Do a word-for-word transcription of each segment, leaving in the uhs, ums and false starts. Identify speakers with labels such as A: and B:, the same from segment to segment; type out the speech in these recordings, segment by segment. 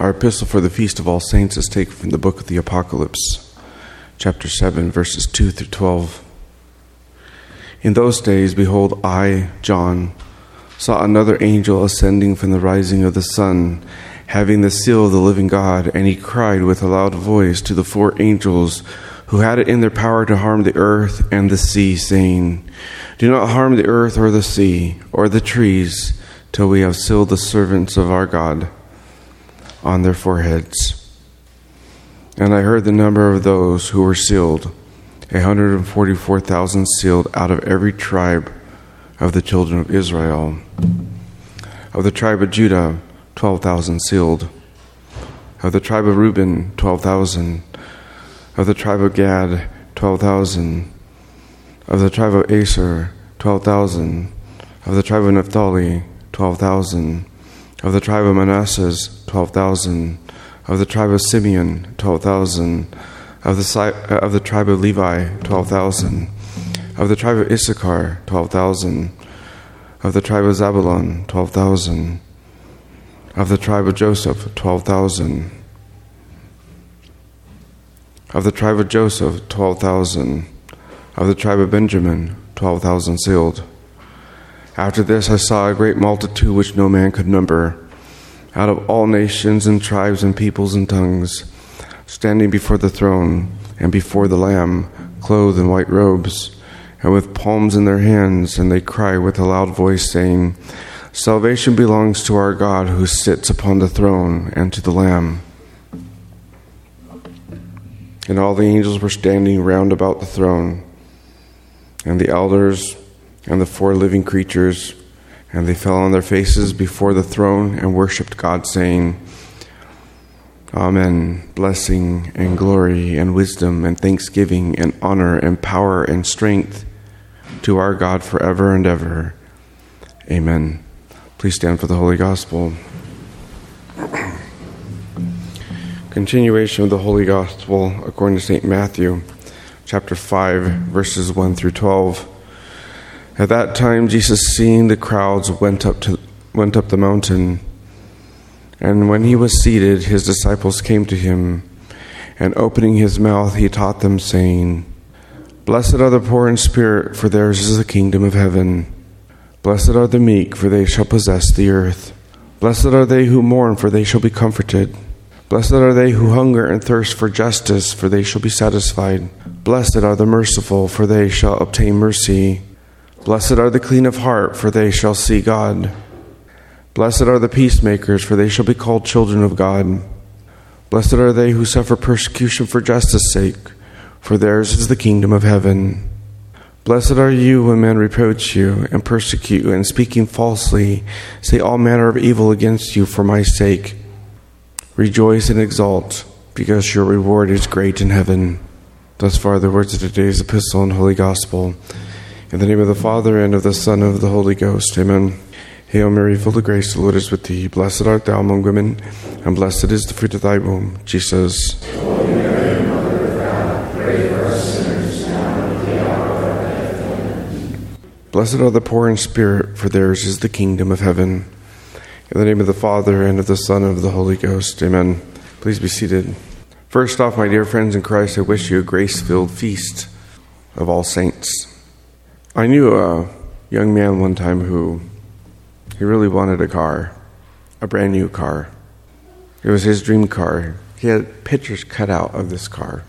A: Our epistle for the Feast of All Saints is taken from the book of the Apocalypse, chapter seven, verses two through twelve. In those days, behold, I, John, saw another angel ascending from the rising of the sun, having the seal of the living God, and he cried with a loud voice to the four angels who had it in their power to harm the earth and the sea, saying, Do not harm the earth or the sea or the trees, till we have sealed the servants of our God on their foreheads. And I heard the number of those who were sealed, a hundred and forty-four thousand sealed out of every tribe of the children of Israel. Of the tribe of Judah, twelve thousand sealed. Of the tribe of Reuben, twelve thousand. Of the tribe of Gad, twelve thousand. Of the tribe of Aser, twelve thousand. Of the tribe of Naphtali, twelve thousand. Of the tribe of Manasseh, twelve thousand. Of the tribe of Simeon, twelve thousand. Of the, of the tribe of Levi, twelve thousand. Of the tribe of Issachar, twelve thousand. Of the tribe of Zabulon, twelve thousand. Of the tribe of Joseph, twelve thousand. Of the tribe of Joseph, twelve thousand. Of the tribe of Benjamin, twelve thousand sealed. After this I saw a great multitude which no man could number, out of all nations and tribes and peoples and tongues, standing before the throne and before the Lamb, clothed in white robes, and with palms in their hands, and they cry with a loud voice, saying, Salvation belongs to our God who sits upon the throne and to the Lamb. And all the angels were standing round about the throne, and the elders and the four living creatures, and they fell on their faces before the throne and worshipped God, saying, Amen. Blessing and glory and wisdom and thanksgiving and honor and power and strength to our God forever and ever. Amen. Please stand for the Holy Gospel. Continuation of the Holy Gospel according to Saint Matthew, chapter five, verses one through twelve. At that time, Jesus, seeing the crowds, went up to went up the mountain. And when he was seated, his disciples came to him, and opening his mouth, he taught them, saying, Blessed are the poor in spirit, for theirs is the kingdom of heaven. Blessed are the meek, for they shall possess the earth. Blessed are they who mourn, for they shall be comforted. Blessed are they who hunger and thirst for justice, for they shall be satisfied. Blessed are the merciful, for they shall obtain mercy. Blessed are the clean of heart, for they shall see God. Blessed are the peacemakers, for they shall be called children of God. Blessed are they who suffer persecution for justice' sake, for theirs is the kingdom of heaven. Blessed are you when men reproach you and persecute you, and speaking falsely say all manner of evil against you for my sake. Rejoice and exult, because your reward is great in heaven. Thus far the words of today's epistle and Holy Gospel. In the name of the Father, and of the Son, and of the Holy Ghost. Amen. Hail Mary, full of grace, the Lord is with thee. Blessed art thou among women, and blessed is the fruit of thy womb, Jesus.
B: Holy Mary, Mother of God, pray for us sinners, now and at the hour of our death. Amen.
A: Blessed are the poor in spirit, for theirs is the kingdom of heaven. In the name of the Father, and of the Son, and of the Holy Ghost. Amen. Please be seated. First off, my dear friends in Christ, I wish you a grace-filled feast of all saints. I knew a young man one time who, he really wanted a car, a brand new car. It was his dream car. He had pictures cut out of this car.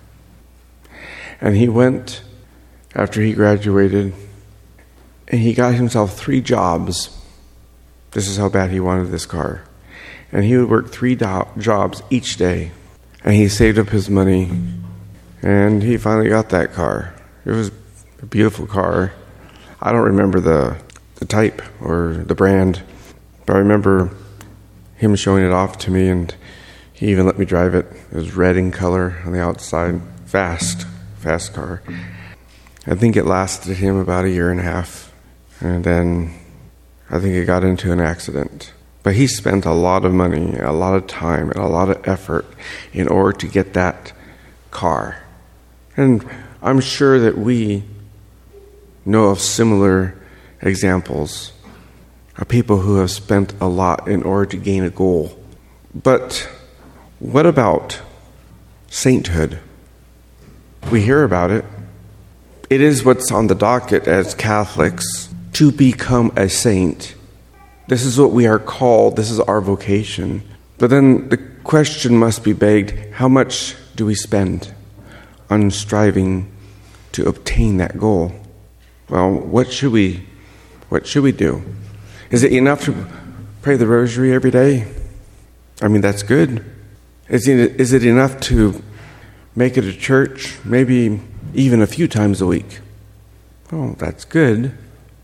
A: And he went, after he graduated, and he got himself three jobs. This is how bad he wanted this car. And he would work three do- jobs each day. And he saved up his money, and he finally got that car. It was a beautiful car. I don't remember the the type or the brand, but I remember him showing it off to me, and he even let me drive it. It was red in color on the outside. Fast, fast car. I think it lasted him about a year and a half, and then I think it got into an accident. But he spent a lot of money, a lot of time, and a lot of effort in order to get that car. And I'm sure that we know of similar examples of people who have spent a lot in order to gain a goal. But What about sainthood? We hear about it. It is what's on the docket as Catholics, to become a saint. This is what we are called. This is our vocation. But then the question must be begged, how much do we spend on striving to obtain that goal? Well, what should we what should we do? Is it enough to pray the rosary every day? I mean, that's good. Is it, is it enough to make it a church, maybe even a few times a week? Oh, that's good.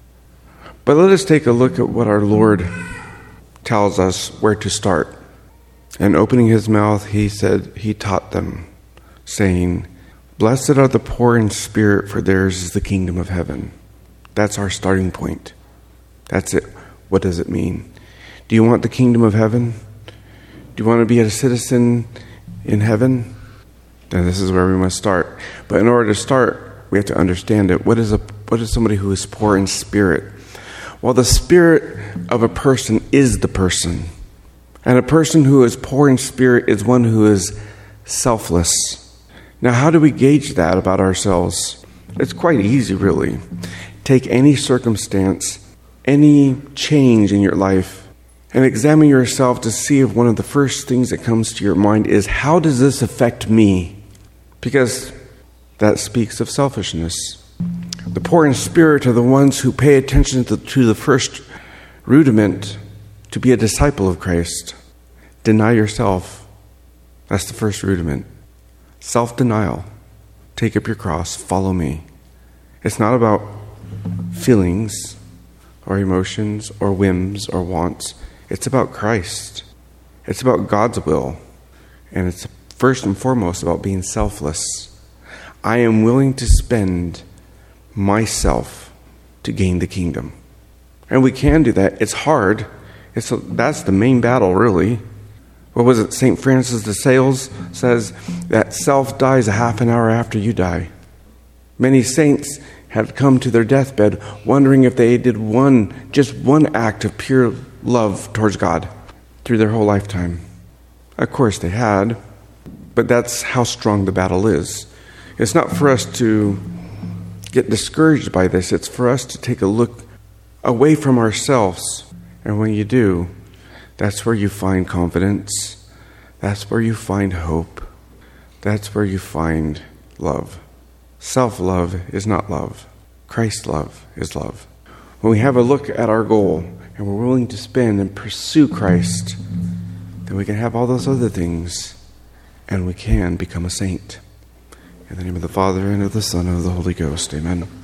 A: But let us take a look at what our Lord tells us where to start. And opening his mouth, he said, he taught them, saying, "Blessed are the poor in spirit, for theirs is the kingdom of heaven." That's our starting point. That's it. What does it mean? Do you want the kingdom of heaven? Do you want to be a citizen in heaven? Then this is where we must start. But in order to start, we have to understand it. What is a what is somebody who is poor in spirit? Well, the spirit of a person is the person. And a person who is poor in spirit is one who is selfless. Now, how do we gauge that about ourselves? It's quite easy, really. Take any circumstance, any change in your life, and examine yourself to see if one of the first things that comes to your mind is, how does this affect me? Because that speaks of selfishness. The poor in spirit are the ones who pay attention to, to the first rudiment to be a disciple of Christ. Deny yourself. That's the first rudiment. Self-denial. Take up your cross. Follow me. It's not about feelings or emotions or whims or wants. It's about Christ. It's about God's will. And it's first and foremost about being selfless. I am willing to spend myself to gain the kingdom. And we can do that. It's hard. It's a, that's the main battle, really. What was it? Saint Francis de Sales says that self dies a half an hour after you die. Many saints have come to their deathbed wondering if they did one, just one act of pure love towards God through their whole lifetime. Of course they had, but that's how strong the battle is. It's not for us to get discouraged by this. It's for us to take a look away from ourselves. And when you do, that's where you find confidence. That's where you find hope. That's where you find love. Self-love is not love. Christ's love is love. When we have a look at our goal and we're willing to spend and pursue Christ, then we can have all those other things and we can become a saint. In the name of the Father, and of the Son, and of the Holy Ghost. Amen.